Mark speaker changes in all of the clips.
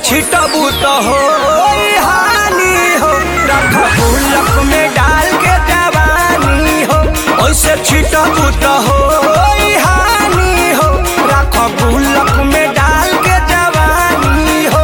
Speaker 1: छिटबू तो हो हानि हो, रख गुल्लक में डाल के जवानी हो। ओइसे छिटबू तो हो हानि हो, रख गुल्लक में डाल के जवानी हो।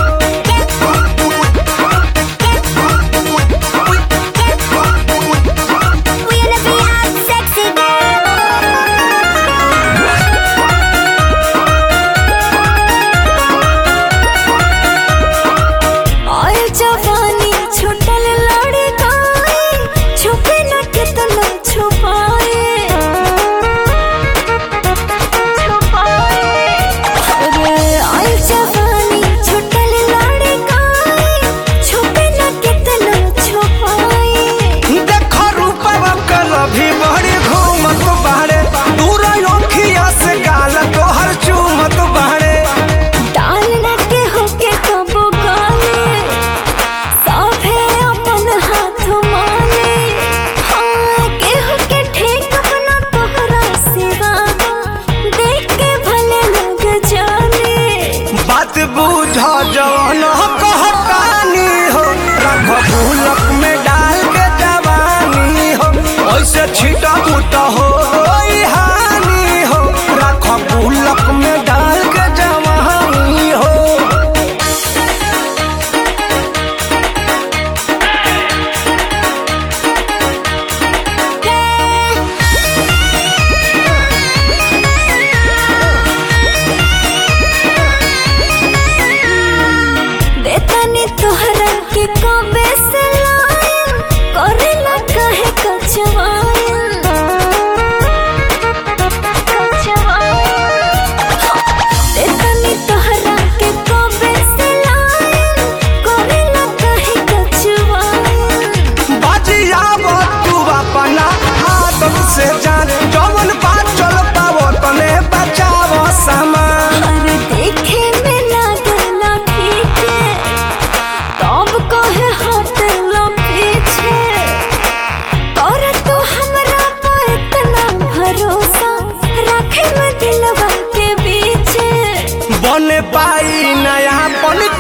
Speaker 1: बूझा जवान कहतानी हो, रख गुल्लक में डाल के जवानी हो। ओइसे छिटबू तो हो हानि हो, रख गुल्लक में डाल के जवानी हो।
Speaker 2: तोहरा के कबे से लाइन करेला काहे कचवाइन देतनी तोहरा के कबे से लाइन करेला काहे कचवाइन।
Speaker 1: बाजिया तू अपना आदत से जान, जवन बात चल पावो तने बचावो सामान।
Speaker 2: अरे देखे में लागला फीके तब कहे हटला पीछे, और तो हमरा पर इतना भरोसा रखे में दिलवा के बीचे।
Speaker 1: बन पाई नया पन